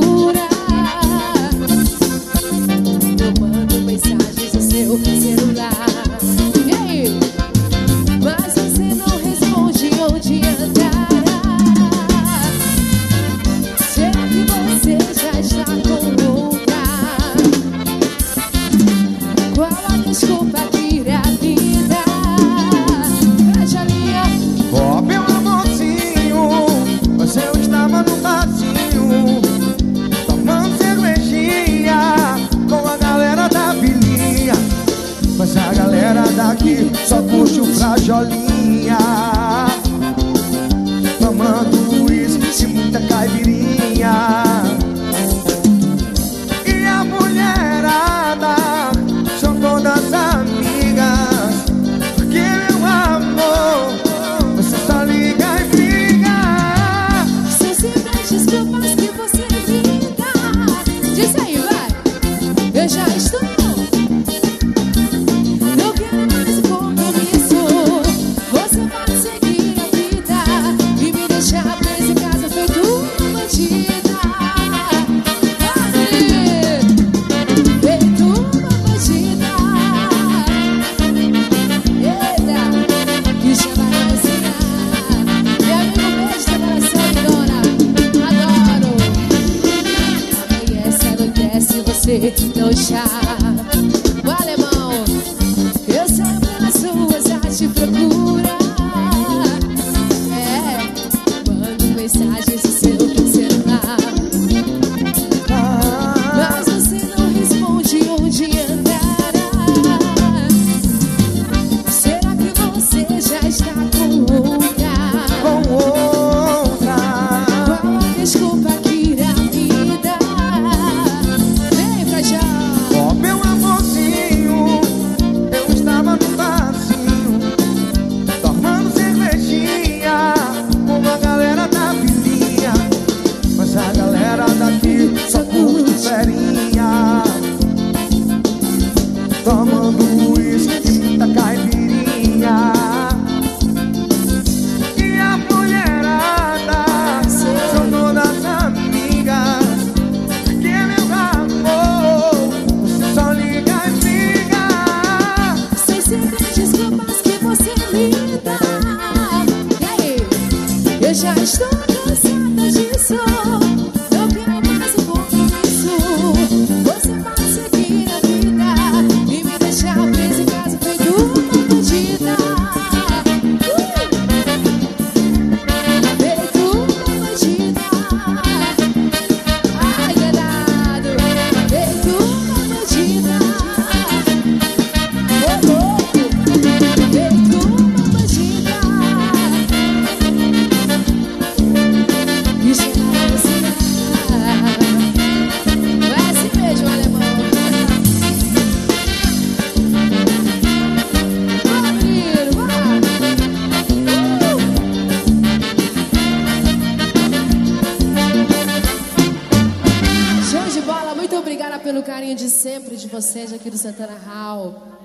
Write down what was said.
procura. Eu mando mensagens no seu celular. E aí? Mas você não responde onde andará. Será que você já está com outra? Qual a desculpa que irá me dar? Fecha a linha. Ó, meu amorzinho, mas eu estava no barzinho, tomando cervejinha com a galera da vilinha. Mas a galera daqui só curte o frajolinha, tomando uísque e muita caipirinha. E a mulherada são todas amigas, porque meu amor, você só liga e briga. São sempre as desculpas que você me dá. Diz aí, vai. Eu já estou. Não quero mais um compromisso. Você pode seguir a vida e me deixar presa em casa feito uma bandida. Feito uma bandida. Eita, que chamarozinha. Meu amigo, beijo teu coração, dona. Adoro. Anoitece, você não chama. O alemão, eu sempre nas ruas a te procura. Mando mensagens no seu celular. Mas você não responde onde andará. Será que você já está com outra? Com outra. Qual a desculpa que irá me dar? Vem pra já. Ó, meu amorzinho, eu estava no barzinho, tomando cervejinha com a galera da vilinha. Mas a galera daqui só curte ferinha, tomando uísque e muita caipirinha. E a mulherada são todas amigas, porque meu amor, você só liga e briga. São sempre as desculpas que você me dá. E aí? Eu já estou cansada disso. Não quero mais um compromisso. Você pode seguir a vida e me deixar presa em casa feito uma bandida. Feito uma bandida. Ai, danado. Feito uma bandida. Ô, louco. Feito uma bandida. E chamarozinha. É assim mesmo, alemão. Vai, menino, vai. Show de bola, muito obrigada pelo carinho de sempre de vocês aqui do Santana Hall.